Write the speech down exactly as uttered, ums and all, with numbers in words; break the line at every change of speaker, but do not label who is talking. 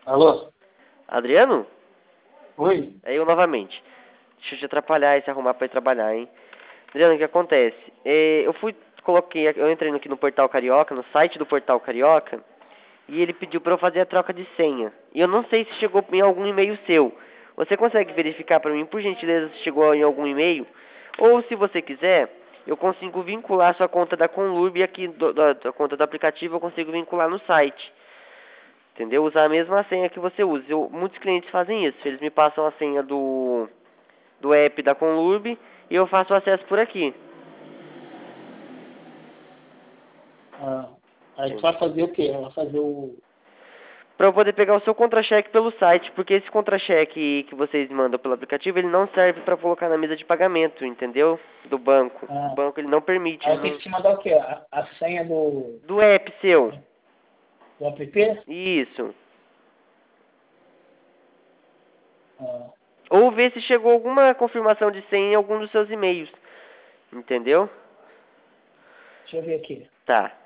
Alô?
Adriano?
Oi?
É eu novamente. Deixa eu te atrapalhar e se arrumar pra ir trabalhar, hein? Adriano, o que acontece? É, eu fui, coloquei, eu entrei aqui no Portal Carioca, no site do Portal Carioca, e ele pediu pra eu fazer a troca de senha. E eu não sei se chegou em algum e-mail seu. Você consegue verificar pra mim, por gentileza, se chegou em algum e-mail? Ou, se você quiser, eu consigo vincular sua conta da Conlurb aqui, do, da, da conta do aplicativo, eu consigo vincular no site. Entendeu? Usar a mesma senha que você usa. Eu, muitos clientes fazem isso. Eles me passam a senha do, do app da Conlurb e eu faço o acesso por aqui.
Ah, aí tu vai fazer o quê? Vai fazer o...
Para eu poder pegar o seu contra-cheque pelo site, porque esse contra-cheque que vocês mandam pelo aplicativo, ele não serve para colocar na mesa de pagamento, entendeu? Do banco. O
Ah,
banco ele não permite,
aí
ele
eu tenho
não...
que te mandar o quê? A, a senha do,
Do app seu.
do app?
Isso.
Ah,
Ou ver se chegou alguma confirmação de senha em algum dos seus e-mails. Entendeu?
deixa eu ver aqui.
Tá.